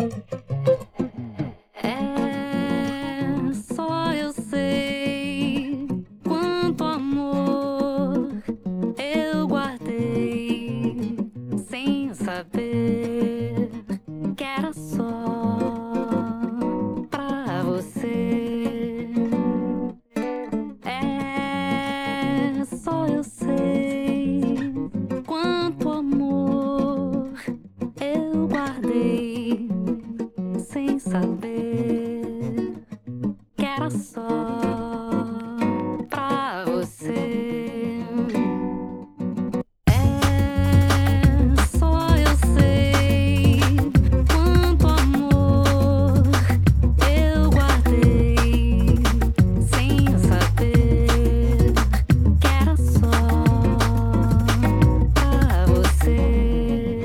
É só eu sei quanto amor eu guardei sem saber que era só pra você. É só eu sei quanto amor eu guardei sem saber que era só pra você. É só eu sei quanto amor eu guardei sem saber que era só pra você.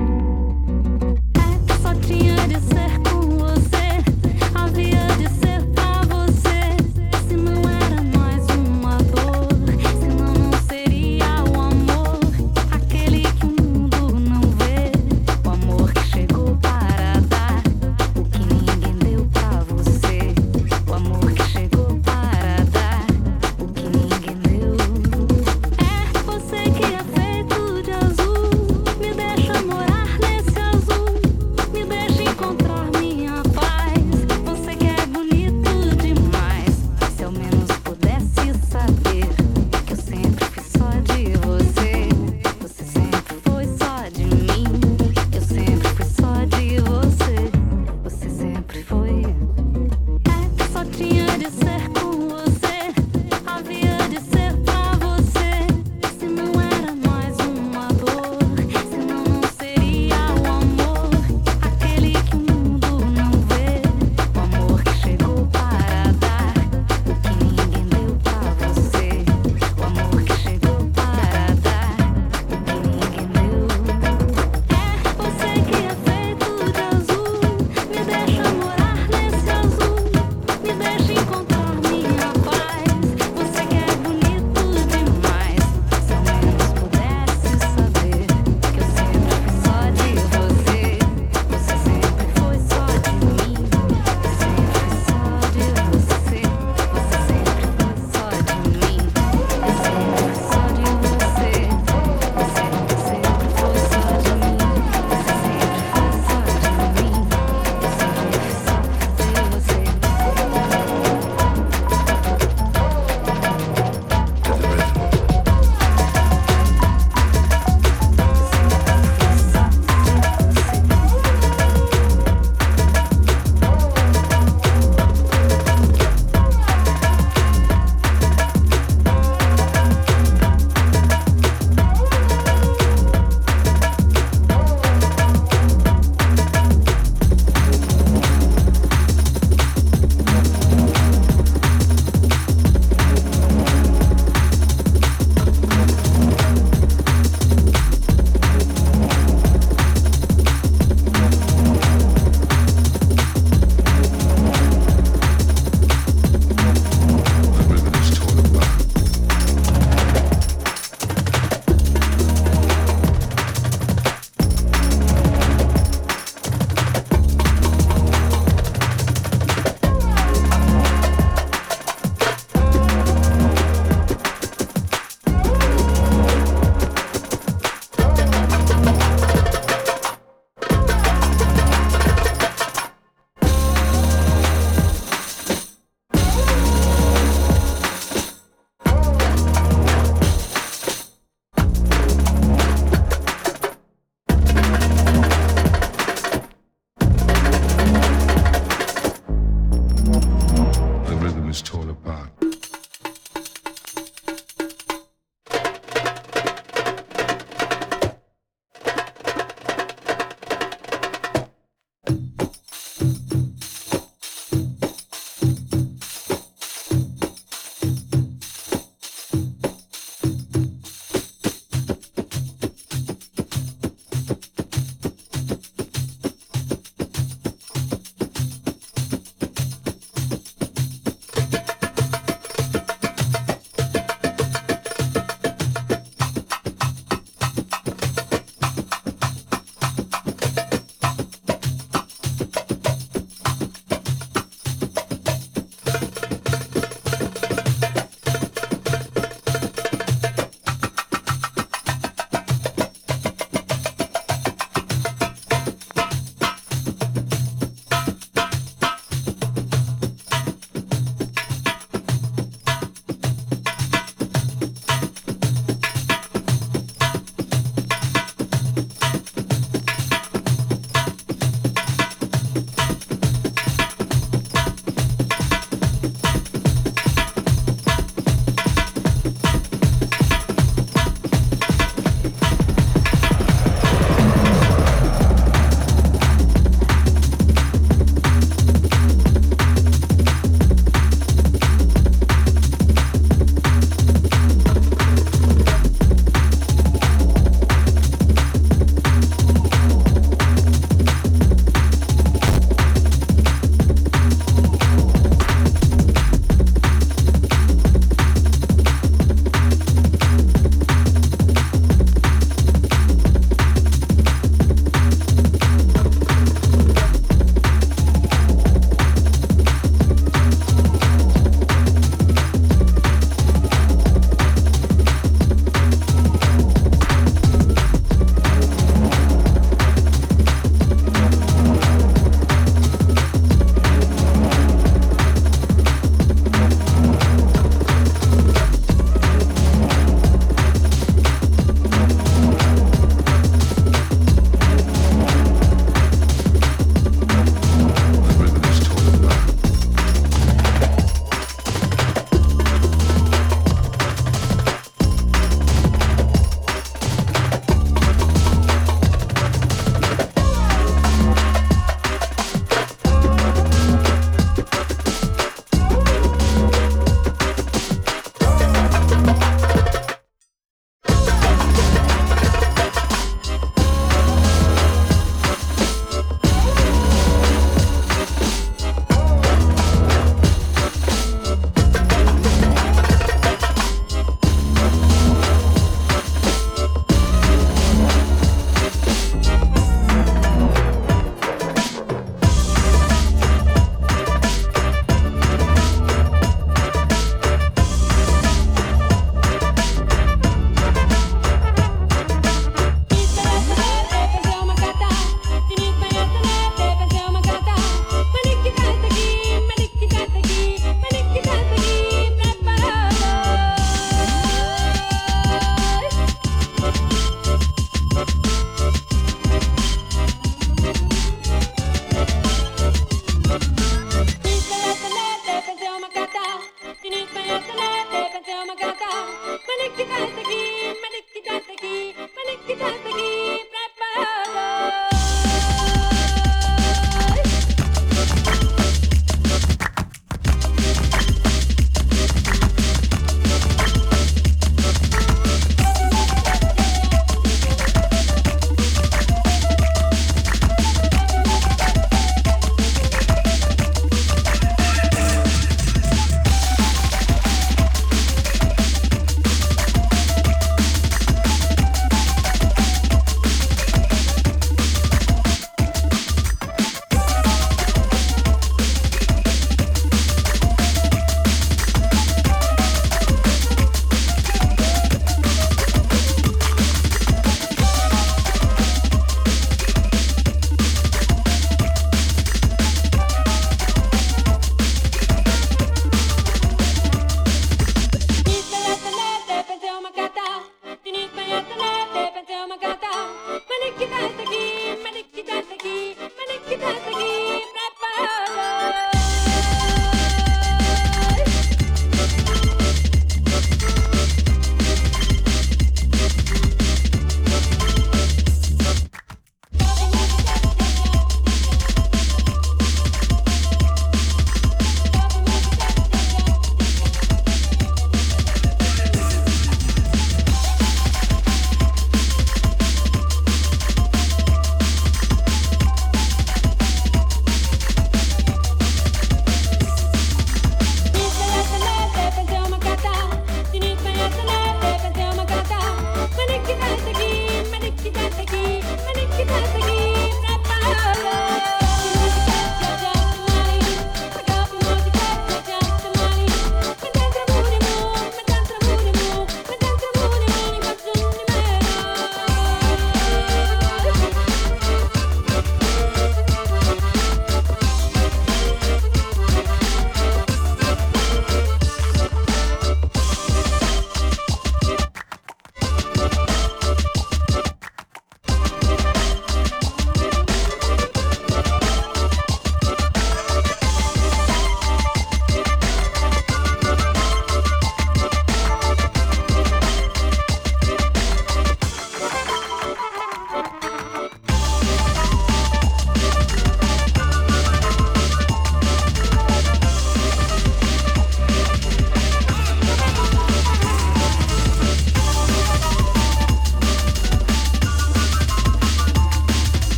É que só tinha de ser com você, havia de ser pra você. Se não era mais uma dor, senão não seria o amor, aquele que o mundo não vê, o amor que chegou para dar o que ninguém deu pra você, o amor que chegou para dar o que ninguém deu. É você que é feito de azul, me deixa morar nesse azul, me deixa encontrar minha paz. Você que é bonito demais, se ao menos pudesse saber que eu sempre fui só de você, você sempre foi só de mim, eu sempre fui só de você, você sempre foi. É que só tinha de ser com você, havia de ser pra você. Se não era mais uma dor, senão não seria o amor, aquele que o mundo não vê, o amor que chegou para dar o que ninguém deu pra você, o amor que chegou para dar o que ninguém deu. É você que é feito de azul, me deixa morar nesse azul, me deixa encontrar minha paz. Você que é bonito demais, se ao menos pudesse saber que eu sempre fui só de você, você sempre foi só de mim, eu sempre fui só de você, você sempre foi só de mim, eu sempre fui só de você, você sempre foi só de mim, você sempre foi só de mim, eu sempre fui só de você. The rhythm is torn apart.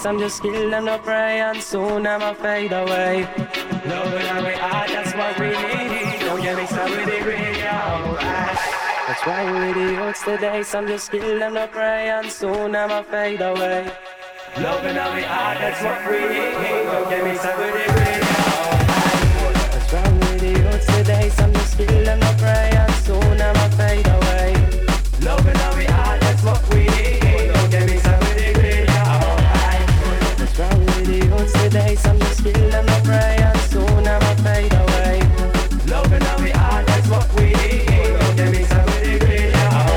some just kill them, no pray, and soon I'ma fade away. Love and we are, that's what we need. Don't get mixed up with the radio. That's why we the youths today, some just kill them, no pray, and soon I'ma fade away. Love and we are, that's what we need. Don't get mixed up with the radio. That's why we the youths today, some just kill them, no pray, and soon I'ma fade away. Love and we are, that's what we need. Don't get mixed up with the radio. That's why we the youths today, some just kill them, no pray, and soon I'ma fade away. Love and we are, that's what we need. Don't get mixed up with the radio.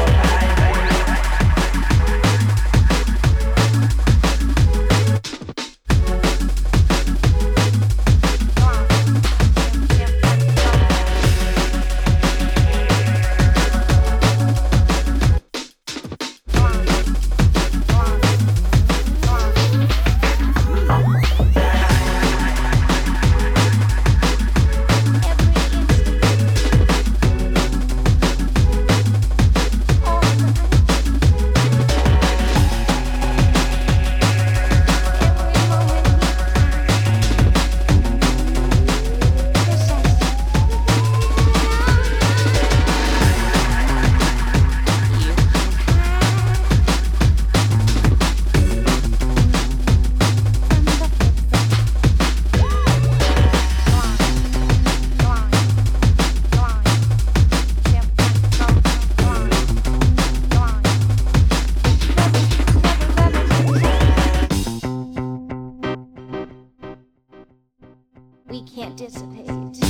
We can't dissipate.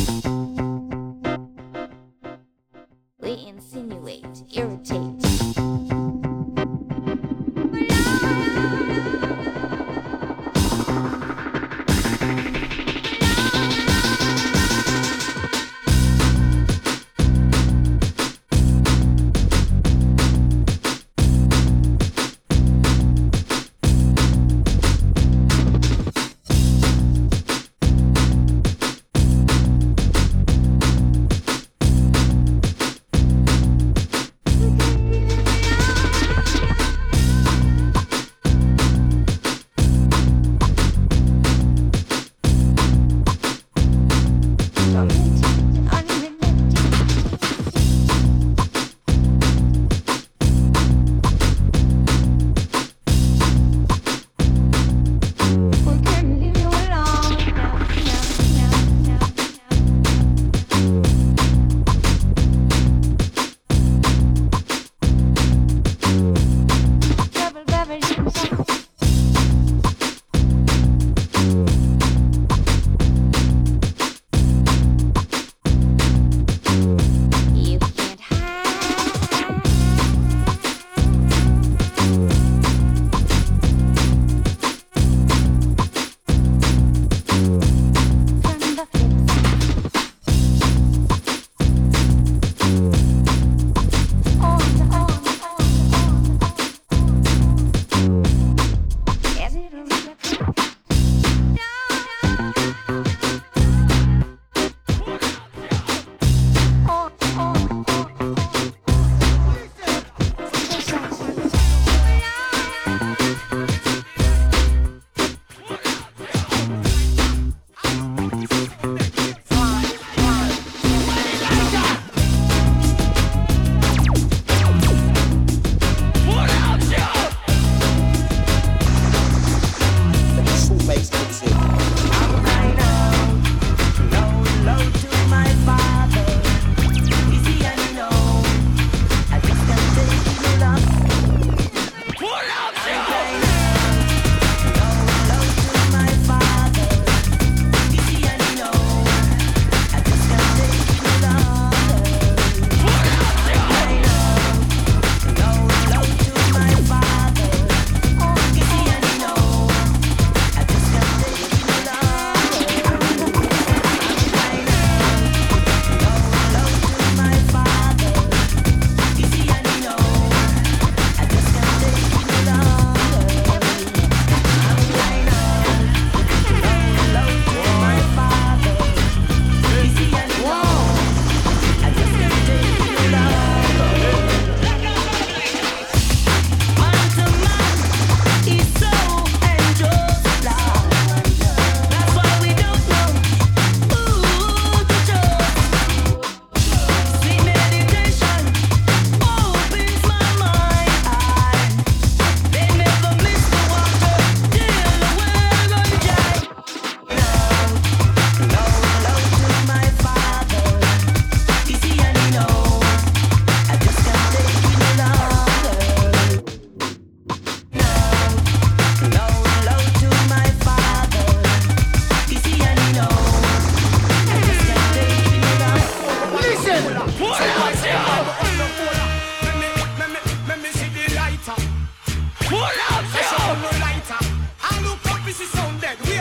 We insinuate, irritate.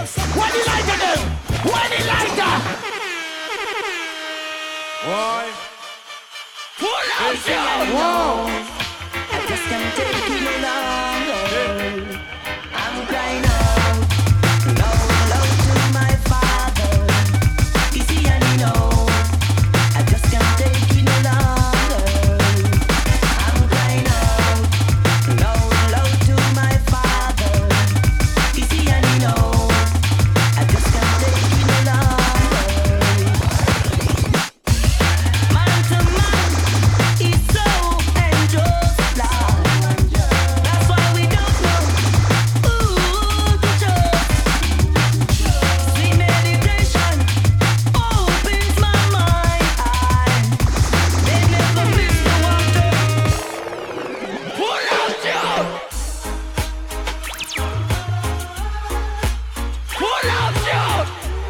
Where the lighter them? Where the lighter? Why? Pull out your Whoa. I just can't take it no longer. I'm crying out. No love to my father. You see, and you know, I just can't take it no longer. I'm crying out. No love to my father. You see, and you know, I just can't take it no longer. Man to man, he's so just love. That's why we don't know who to trust. See, meditation opens my mind. They never miss the water. Pull out your Pull out your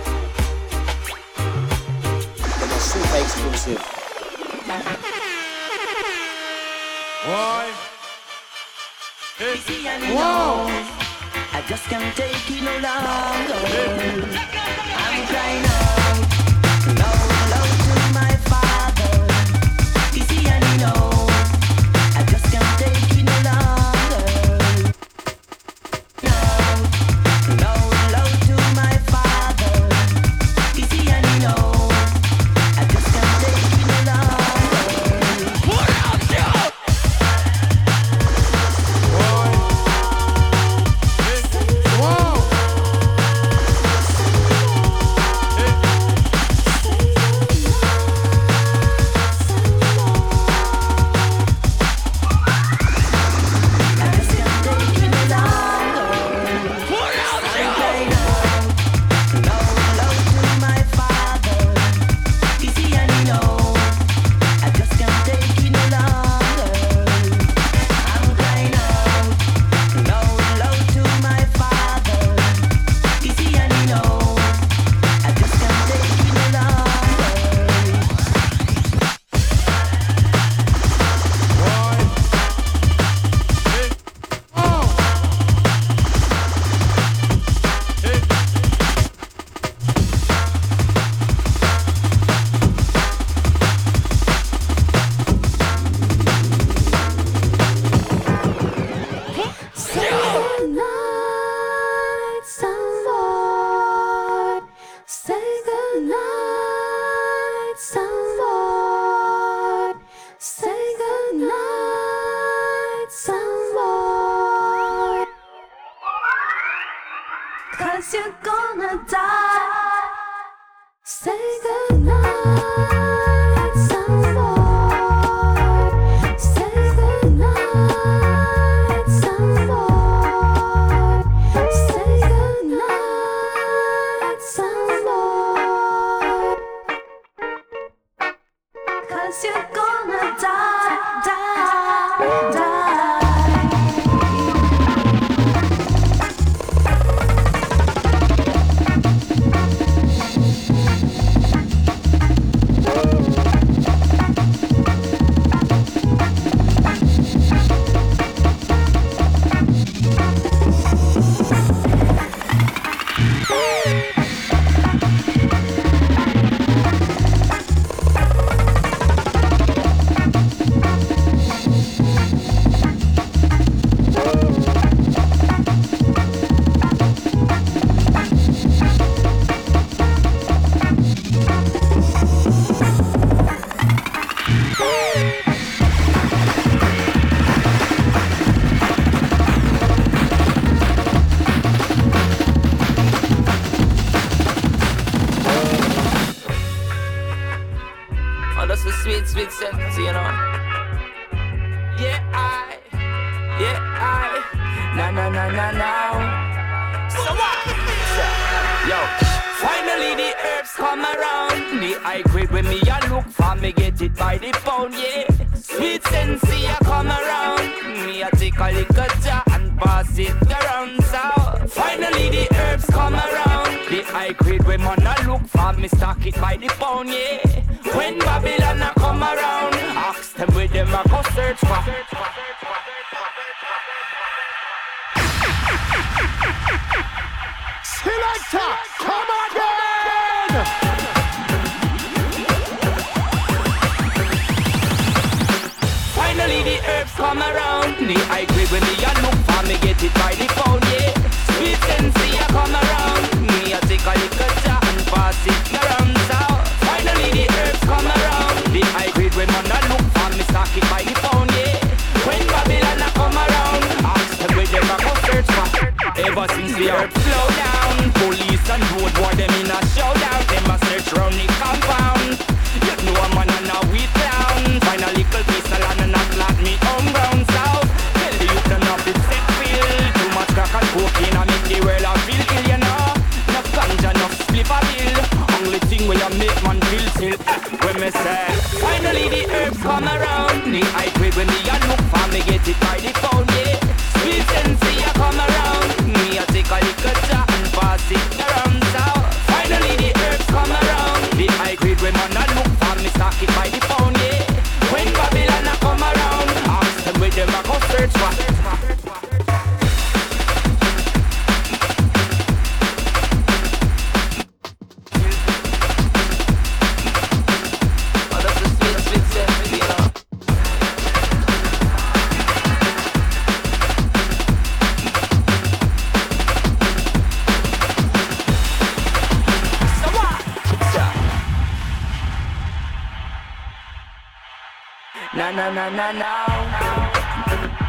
And a super exclusive. Why? See, and you know, I just can't take it no longer. I'm crying out. No love to my father. You see, and you know, I just can't take it no longer. No love to my father. You see, and you know, I just can't take it no longer. Pull out your I just can't take it no longer. Pull out your No love to my father. You see, and you know, I just can't take it no longer. I'm crying out. No love to my father. You see, and you know, I just can't take it no longer. Say goodnight, some Lord. Say goodnight, some Lord. Say goodnight, some Lord. 'Cause you're gonna die. Say goodnight, some Lord. Say goodnight, some Lord. Say goodnight, some Lord. 'Cause you're gonna die, die, die. Oh, that's a sweet, sweet sentence, you know. Yeah, na na na na now. So what? Yo, finally the herbs come around. The high grade when me a look for, me get it by the pound, yeah. Sweet sensei a come around. Me a take a little jar and pass it around. So finally the herbs come around. The high grade when man a look for, me stock it by the pound, yeah. When Babylon a come around, ask them where them a go search for. Still Selector, come again! Finally the herbs come around. The high grade when me a look for me get it by the pound, yeah. Sweet sensei a come around. Me a take a little jar and pass it around. So finally the herbs come around. The high grade when man a look for me stock it by the pound, yeah. When Babylon a come around, ask them where them a go search for. Ever since the herbs slow down, police and road boy them in a showdown. Them a search round the compound. You know a man and a wheat clown. Find a little piece of land and not like me homegrown south. Tell the youth them not fit set feel. Too much crack and cocaine and make the world a feel ill, you know. No ganja, no split a bill. Only thing where you make man feel still. When me say, finally the herbs come around. The high grade when me a look for me get it by the pound, yeah. Sweet sensei a come around. Me a take a little jar and pass it around south. Finally the herbs come around. The high grade when man a look for me stock it by the pound, yeah. When Babylon a come around, ask them where them a go search for. Oh, that's the sweet sensei, you know. So what? Na na na na na.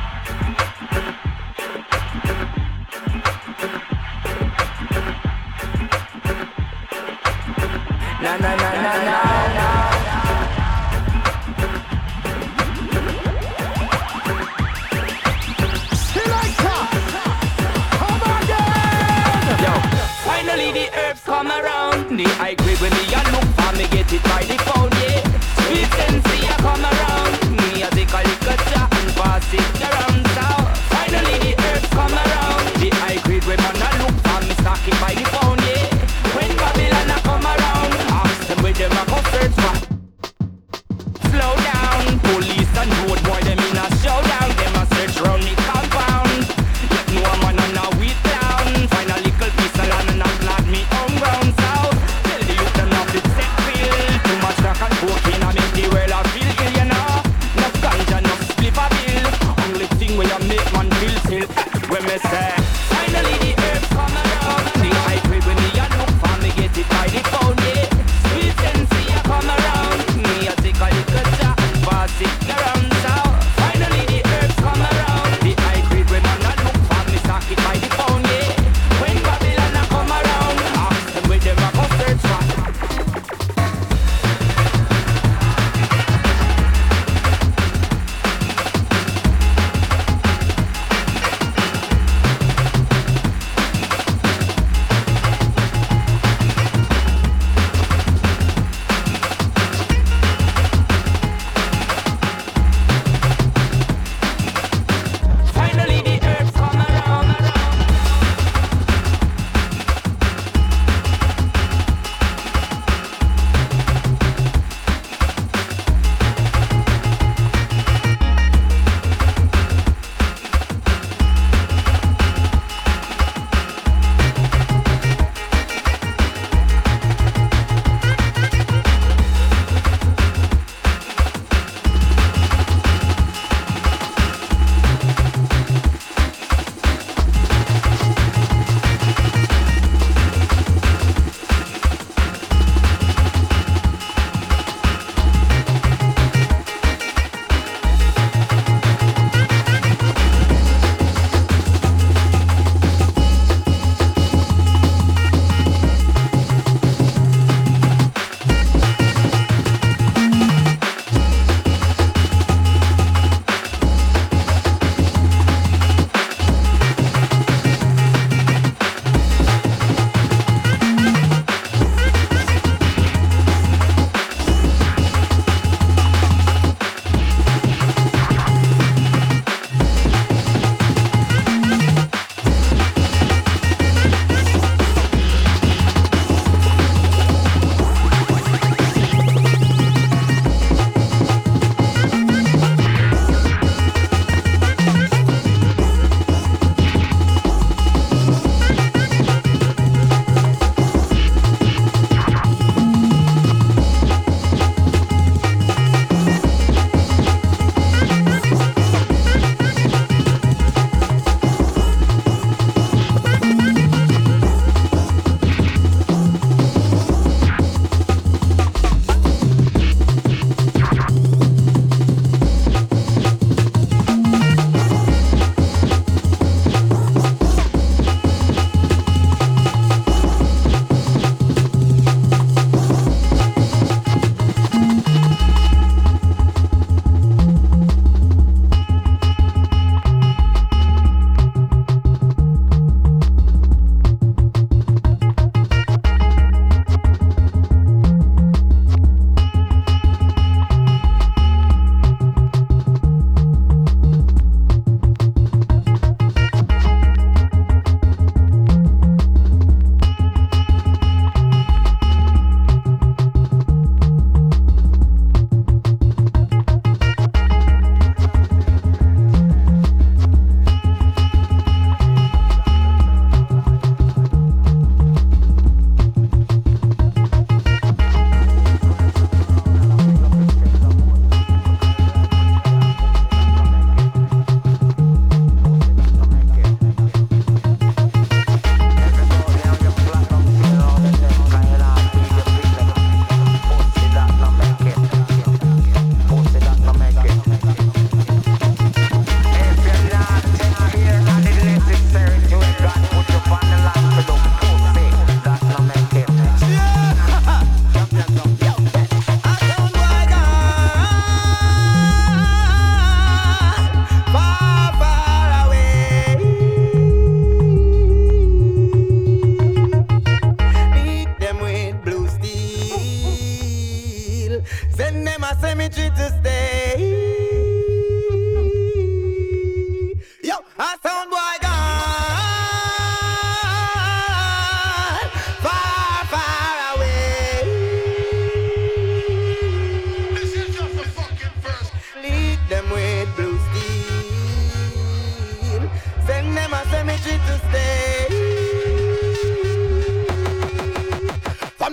Na na na na na. Selector, come again! Yo, finally the herbs come around. The high grade when me a look for me get it by the pound, yeah. Sweet sensei a come around. Me a take a little jar and pass it around. So finally the herbs come around. The high grade when man a look for me stock it by the pound, yeah. When Babylon a come around, ask them where them a go search for. Slow down, police and road boy them in a showdown. Them a search round the compound. Yet no a man and a wheat clown. Find a little piece of land and not like me homegrown south. Tell the youth them not fit set feel. Too much crack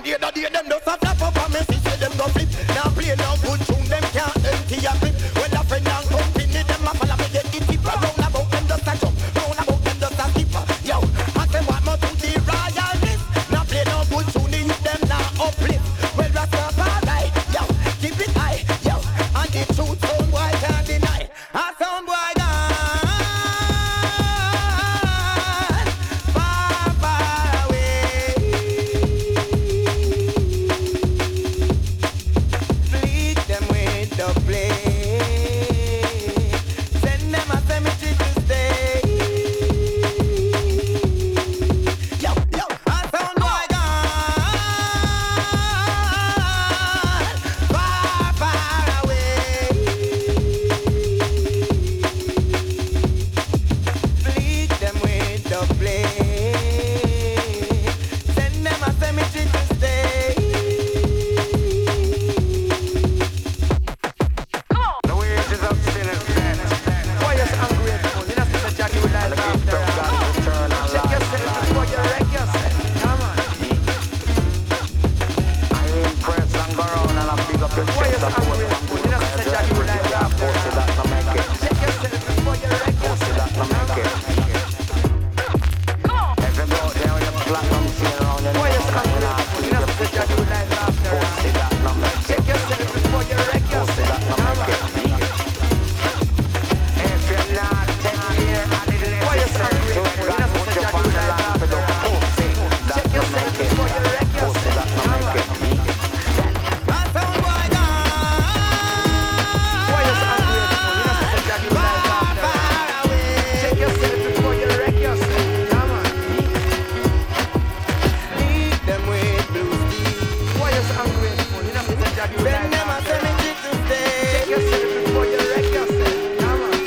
the other day them just a flap up and me see say them go flip. Now play no good tune, them can't empty a clip. Well a friend and company, them a follow me get the tip. Round about them just a jump, round about them just a skip. Yo, I say what more to the royalist. Now play no good tune, the youth them now uplift. Well Rastafari, yo, keep it high, yo, and the truth sound boy can't deny. A sound boy gone far, far away. Fleet them with the blade. Send them a cemetery to stay. Yo, yo, a sound boy gone far, far away. Fleet them with the blade. Send them a cemetery to stay. The wages of sin is debt. Why you so ungrateful? You know, Sister Jackie would like to after check yourself before you wreck yourself. Come on. I impress and go around and I pick up your Why you chest so and put ungrateful? it You know, Sister Jackie would like to after pussy that no make it. check yourself before you wreck Pussy that no yourself. make it. If you go there with your platinum chain around your Why you neck so and you're not ungrateful? You know, Sister Jackie would like to after pussy that no make it. check yourself before you wreck Pussy that no yourself. make it. If you're not 10 years and it Why you so listen to ungrateful? it, You know, put Sister your Jackie would family like to life to the after pussy that check no yourself make it. before you wreck Pussy that no yourself. make it. A sound boy gone. Why you so ungrateful? You know, Sister Jackie would like to after check yourself before you wreck yourself. Come on. Lead them with blue steel. Why you so ungrateful? You know, Sister Jackie would like to them a cemetery to stay. Check yourself before you wreck yourself. Come on.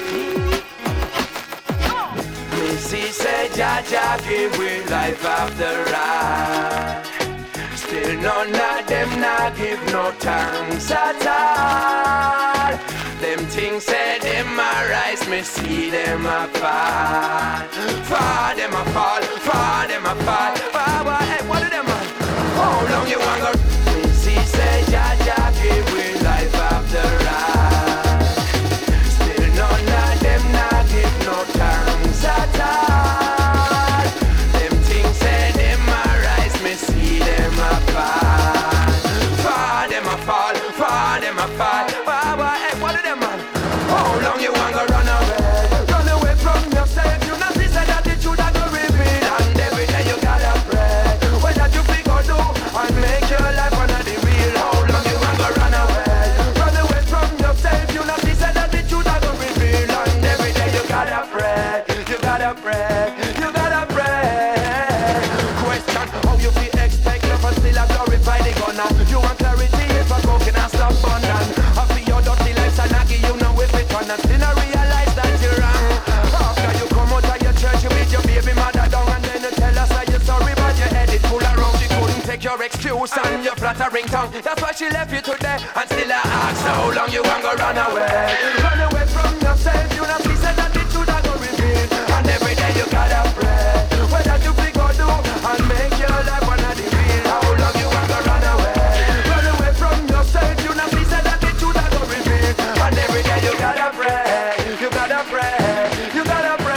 Missy said, Jaja give we life after ride. Still none of them not give no thanks at all. Them things say them a rise, me see them a fall. For them a fall, for them a fall. Baba, hey, what are them on? How long you want go? Missy say, Jaja give we life after ride. Still none of them not give no thanks at all. Them things say them a rise, me see them a fall. For them a fall, for them a fall. Baba, hey, what are them on? How long you want to run away? Run away from yourself. You not see that the truth a go reveal. And every day you gotta pray. What that you figure do and make your life under the wheel. How long you want to run away? Run away from yourself. You not see that the truth a go reveal. And every day you gotta pray. You gotta pray. You gotta pray. Question how you feel expect love and still a glorify the gunner. You want clarity if a broken and stop abundant. I feel your dirty life and I give you no way fit on and still I realize that you're wrong. After you come out of your church you beat your baby mother down and then you tell us that you're sorry but your head is full of rum. She couldn't take your excuse and your flattering tongue. That's why she left you today and still I ask how long you want to run away. Run away from yourself. You not see that the truth I go reveal. And every day you gotta pray. What that you figure do and make your life under the wheel. How long you want to run away? Run away from yourself. You not see that the truth I go reveal. And every day you gotta pray. You gotta pray. You gotta pray.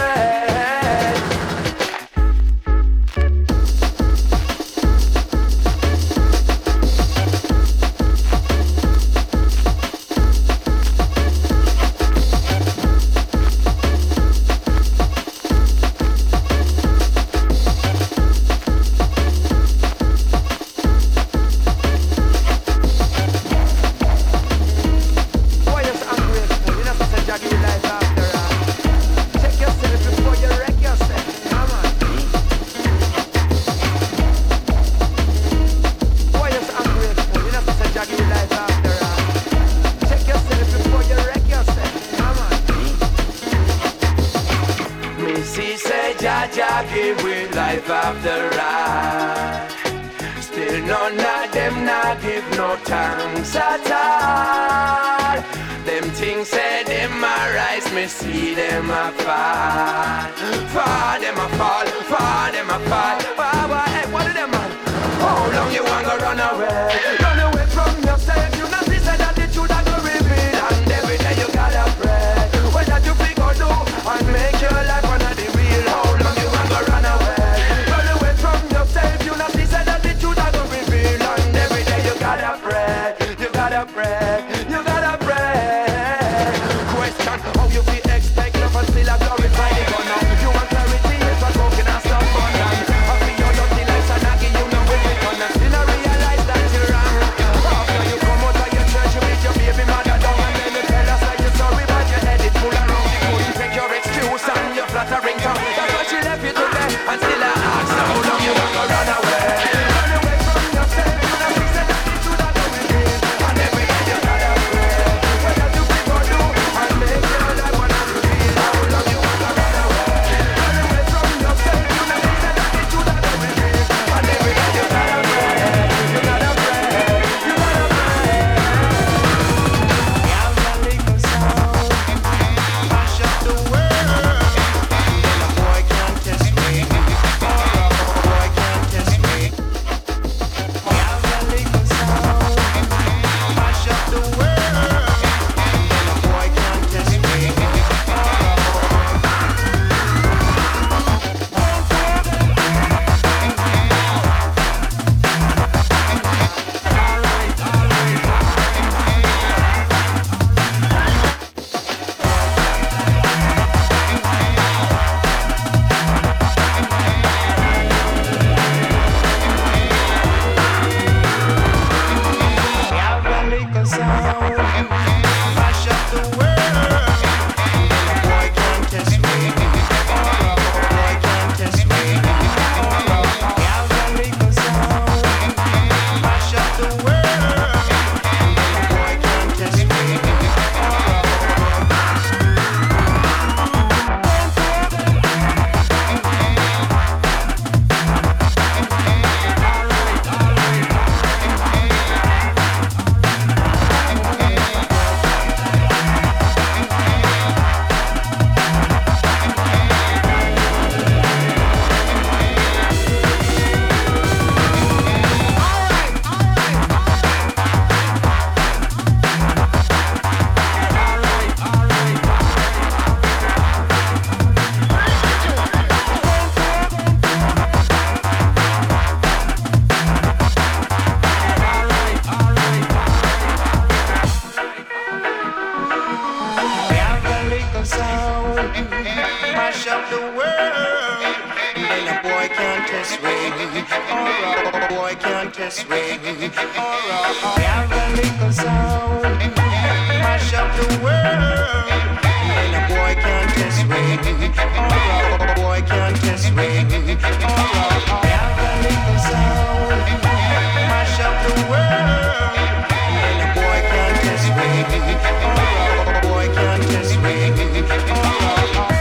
Why you so ungrateful? You know, Sister Jackie would like to after check yourself before you wreck yourself. Come on. Why you so ungrateful? You know, Sister Jackie would like to after check yourself before you wreck yourself. Come on. Missy say, Jaja give we life after ride. Still none of them not give no thanks at all. Them things say them a rise, me see them a fall. For them a fall, for them a fall. Baba, hey, what are them on? How long you want to run boy can't test me. Alright, have a little sound, mash up the world. And a boy can't test me. Alright, boy can't test me. Alright, have a little sound, mash up the world. And a boy can't test me. Alright, boy can't test me. Alright.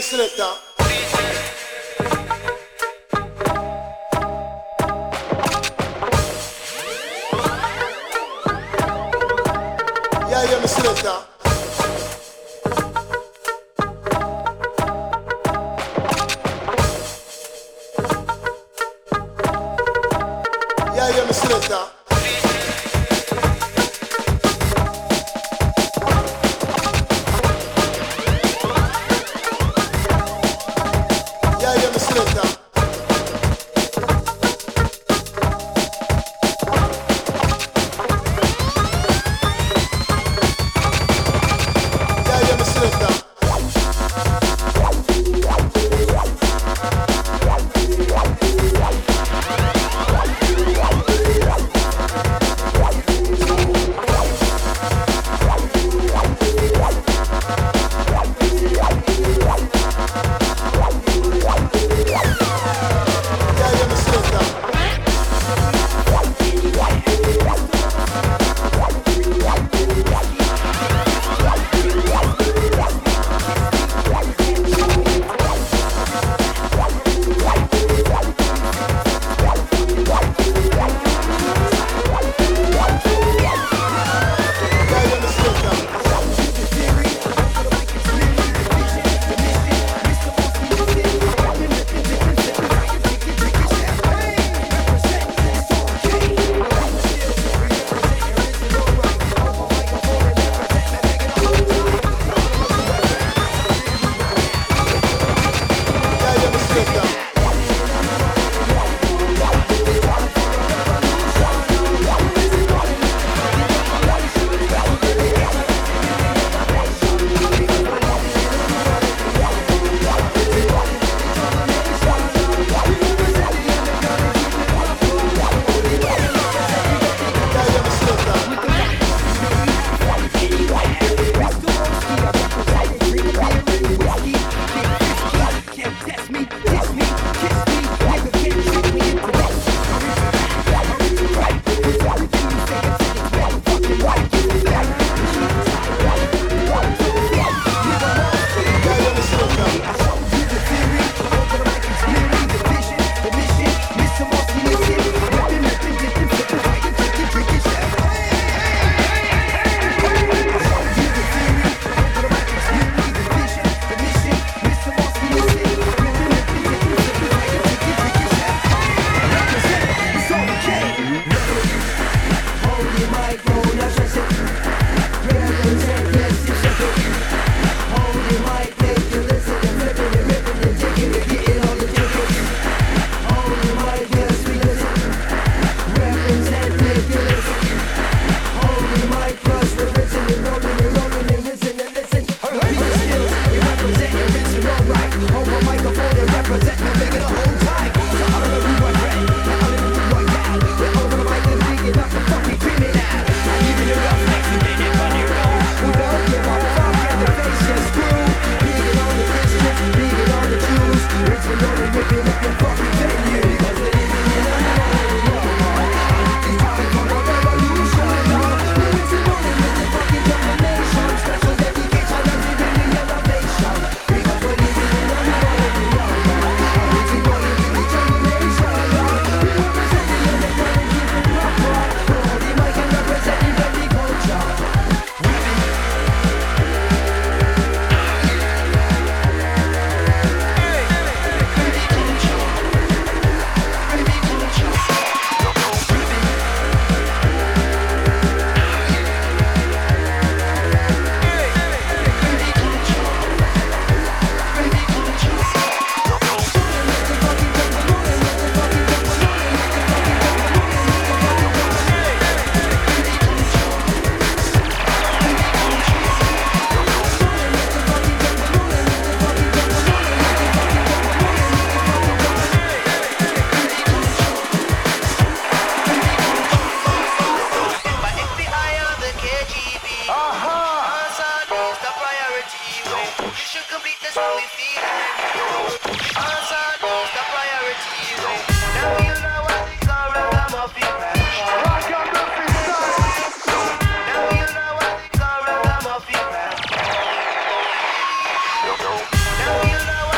selector. Yeah, yeah, me selector. Yeah, yeah, me selector. Yeah, yeah, me selector. Yeah, yeah, me selector. Yeah, yeah, me selector. Yeah, yeah, me selector. Yeah, yeah, me selector. Yeah, yeah, me selector. Yeah, yeah, me selector. Now you know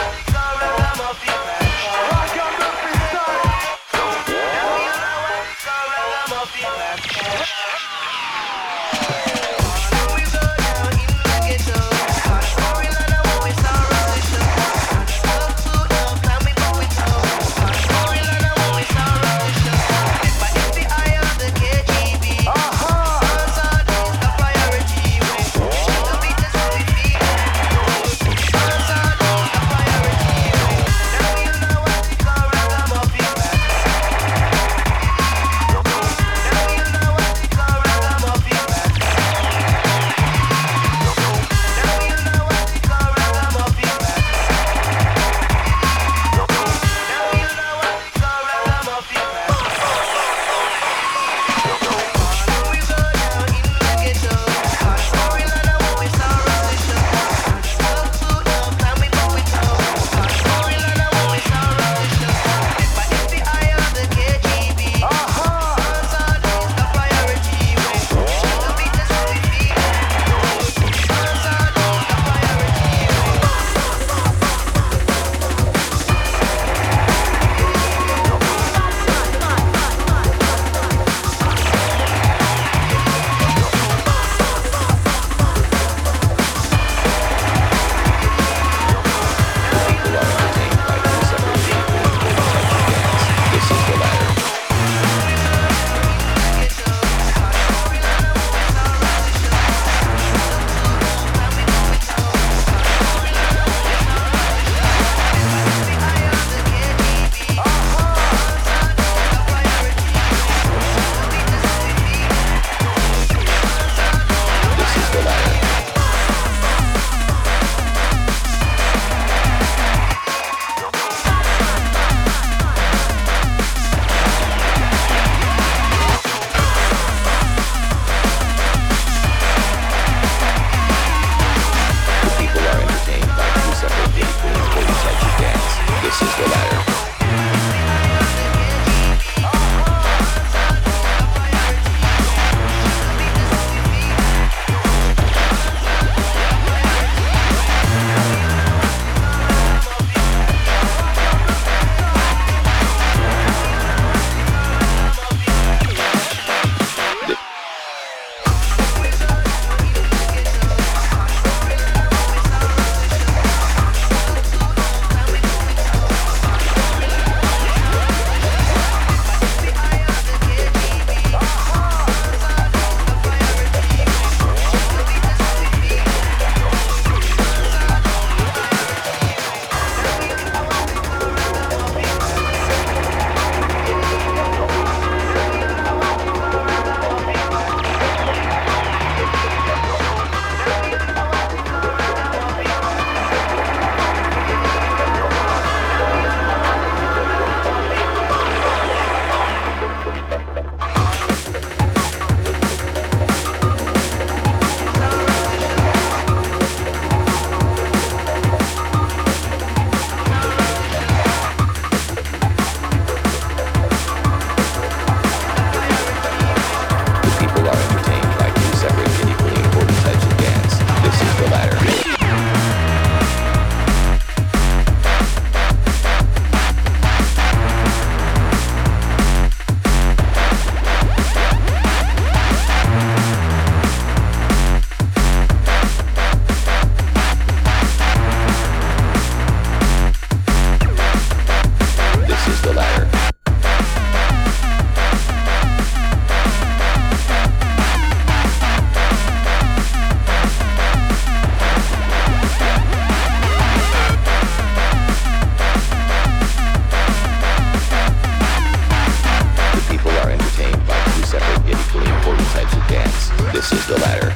This is the ladder.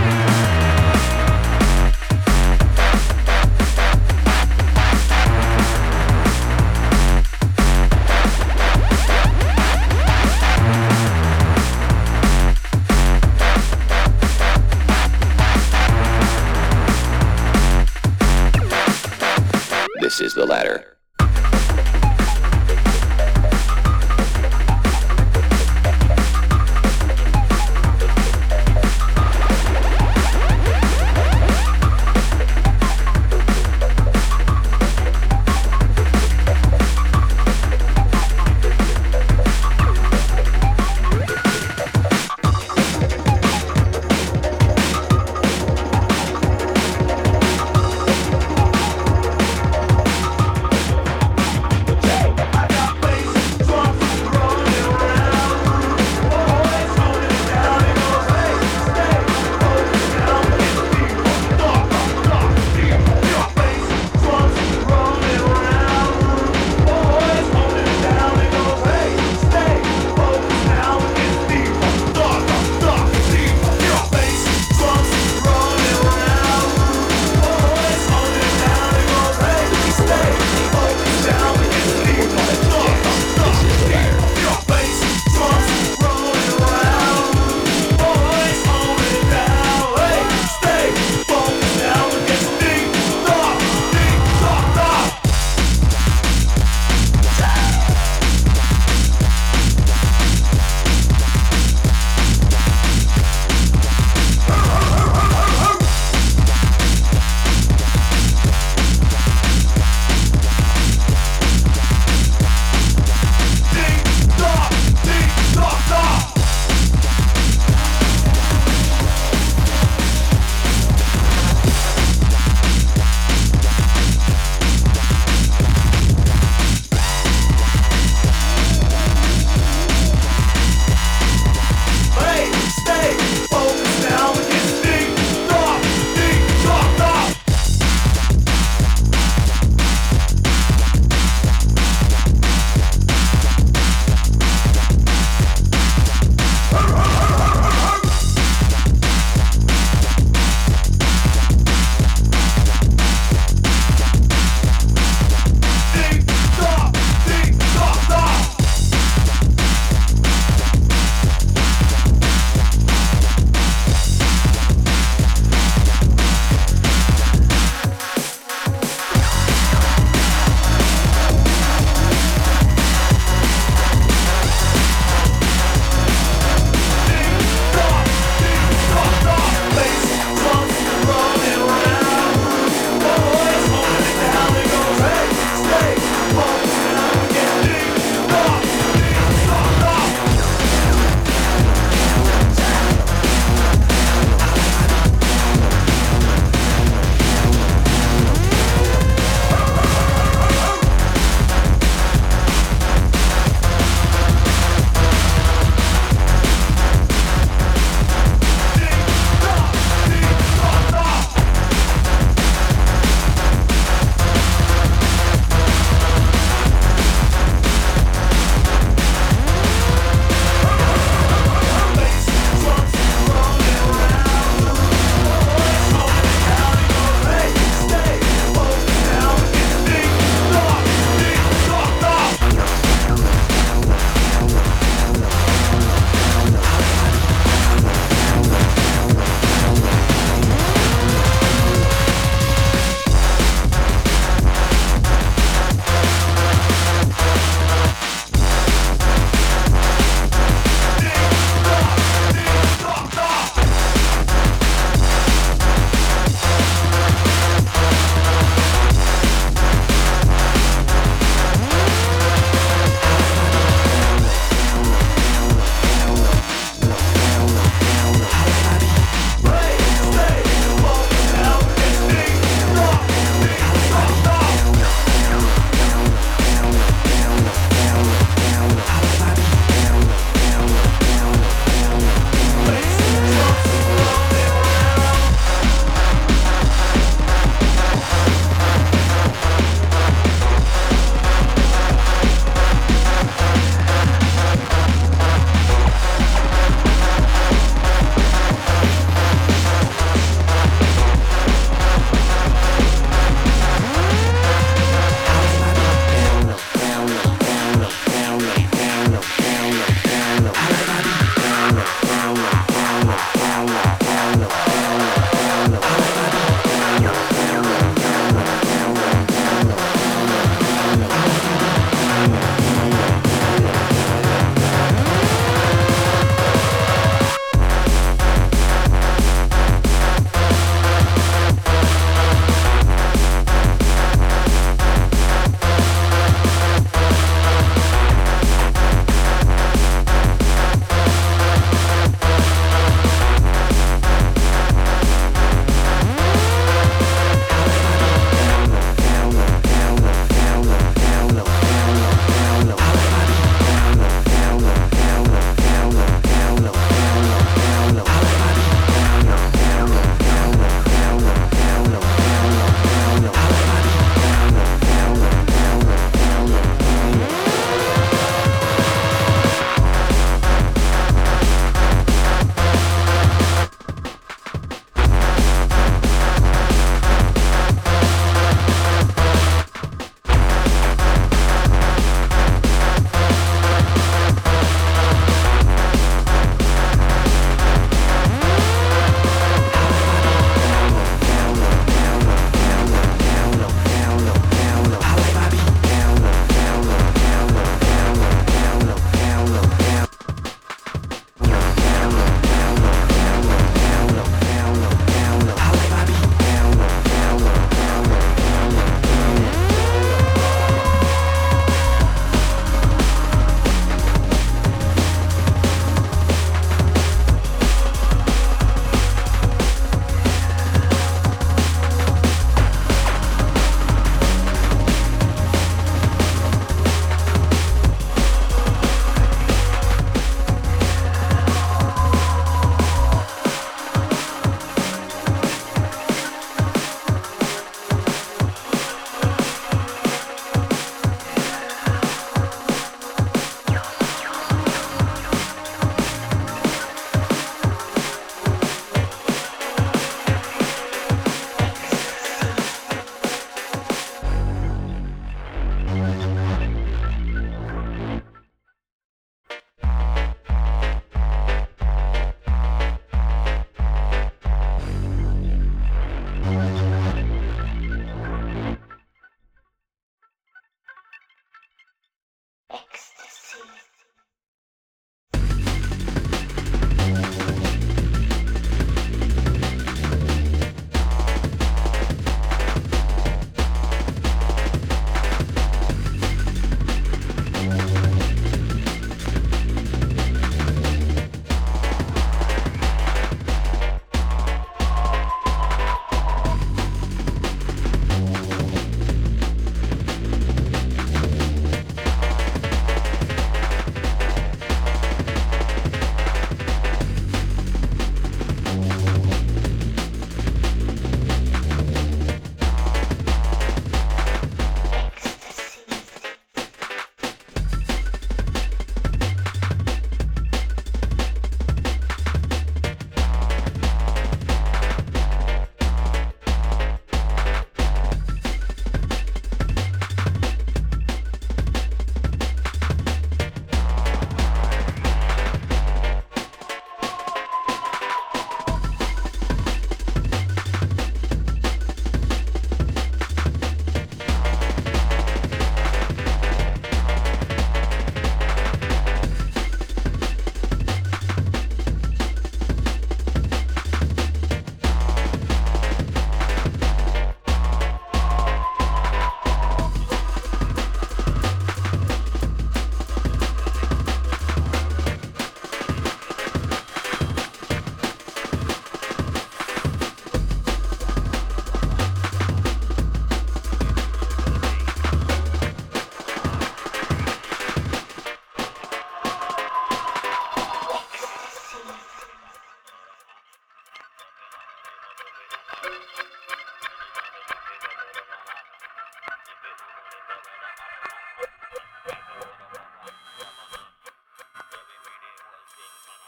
This is the ladder.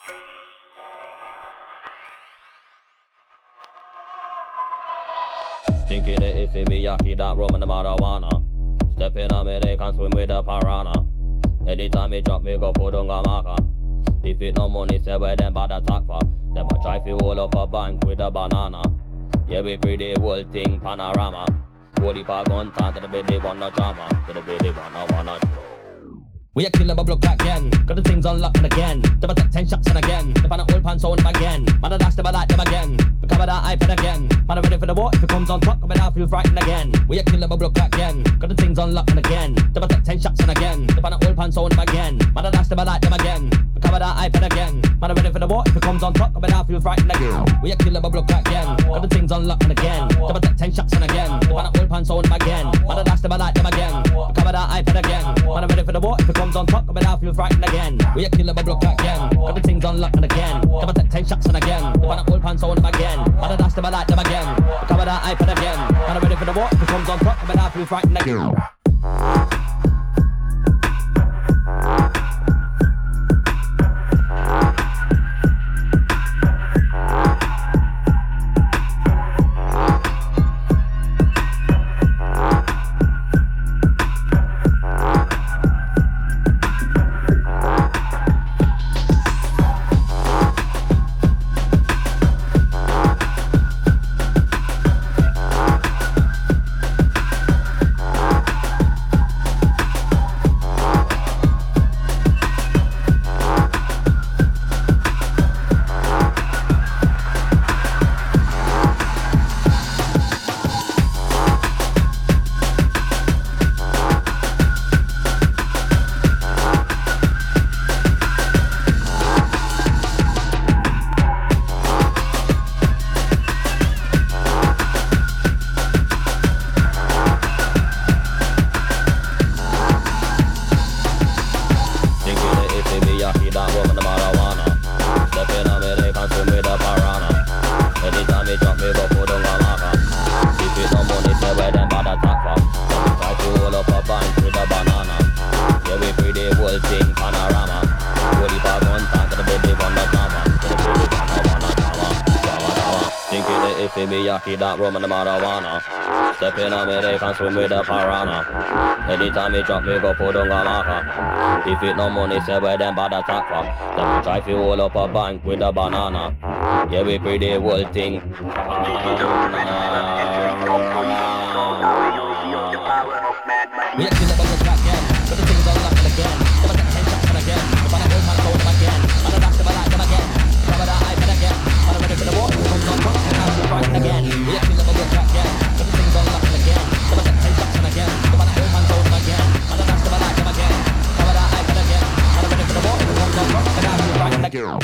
Thinking that if it me, I keep that rum and the marijuana. Step in on me, they can swim with the piranha. Anytime me drop me, go put on a marker. If it no money, say where them bad attack for. Them a try to hold up a bank with a banana. Yeah, we pretty whole thing panorama. Holy pa gun time to the baby wanna drama. To the baby wanna we a killer bubble crack again. Got the things unlocked again. Double take 10 shots and again. The pan old pants on again. Man a dash them, I like them again. We cover that iPad again. Man a ready for the war. If it comes on top, come I feel frightened again. We a killer bubble crack again. Got the things unlocked again. Double take 10 shots and again. The pan old pants on again. Man a dash them, I like them again. We cover that iPad again. Man a ready for the war. If it comes on top, come I feel frightened again. We a killer bubble crack again. Got the things unlocked again. Double take 10 shots and again. The pan old pants on again. Man a dash them, I like them again. We cover that iPad again. Man a ready for the war. If it comes on top, come I feel frightened again. We a killer bubble crack again. Got the things unlocked again. Double take 10 shots and again. The pan old pants on again. Man a dash them, I like them again. We cover that iPad again. Man a ready for the war. If it comes on top, come I feel frightened again. That rum and the marijuana. Step in on me, they can swim with the piranha. Anytime me drop me, go put on a marker. If it no money, say where them bad attack for. Them try to hold up a bank with a banana. Yeah, we pretty whole thing. We a killer bubble crack again. But the things unlocked again. Double take 10 shots and again. The pan old pants on again. Man a dash them, I like them again. Cover that iPad again. Man a ready for the war. Comes on top, and I'll be frightened again. We a killer bubble crack again. But the things unlocked again. Double take 10 shots and again. The pan old pants on again. Man a dash them, I like them again. Cover that iPad again. Man a ready for the war. Comes on top, and I'll be frightened again.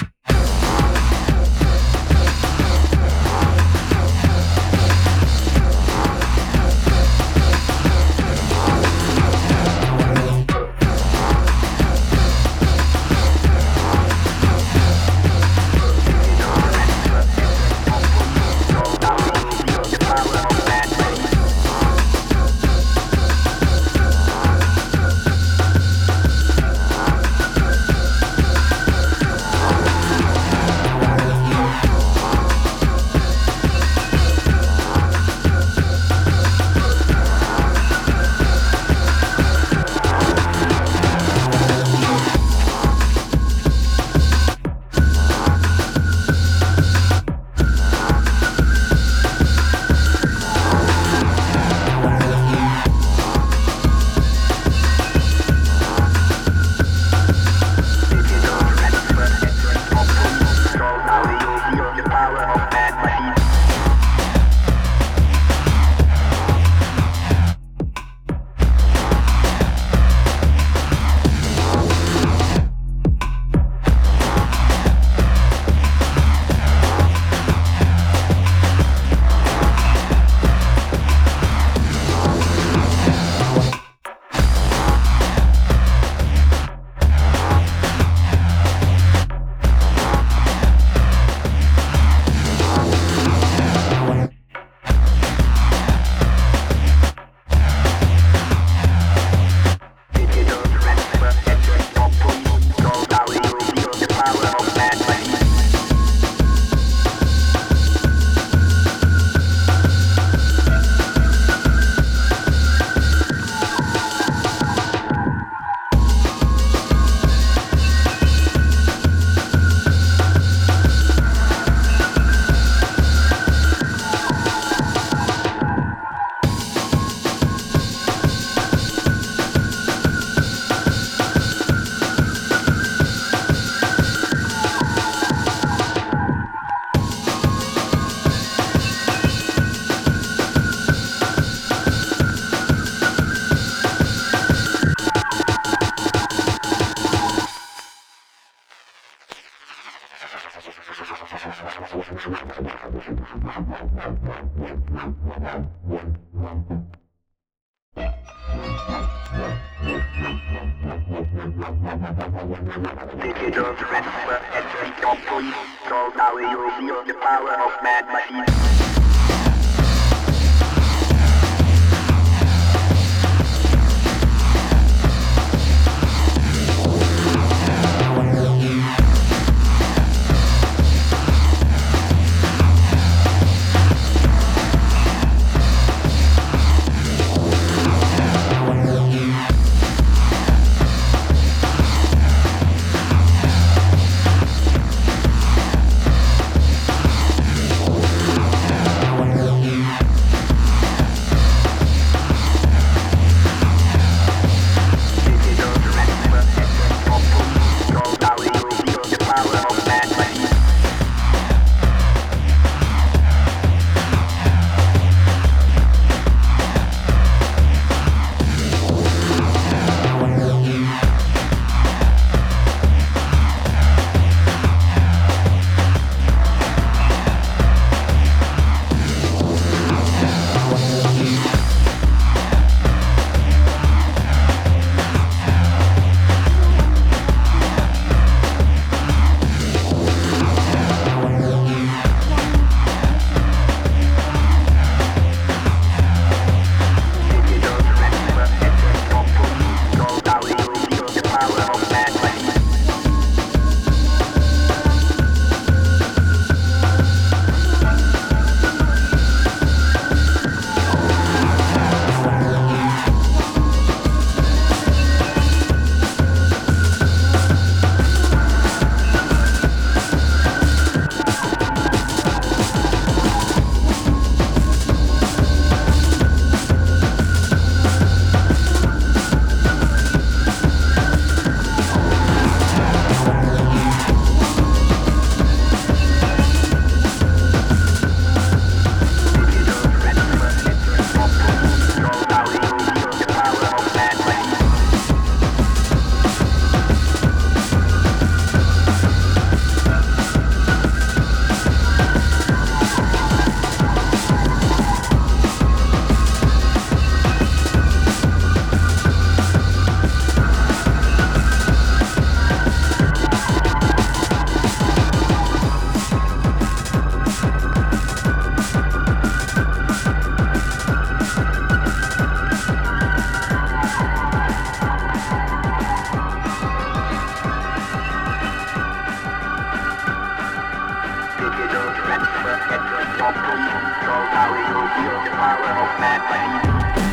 Control how we will feel the power of mad money.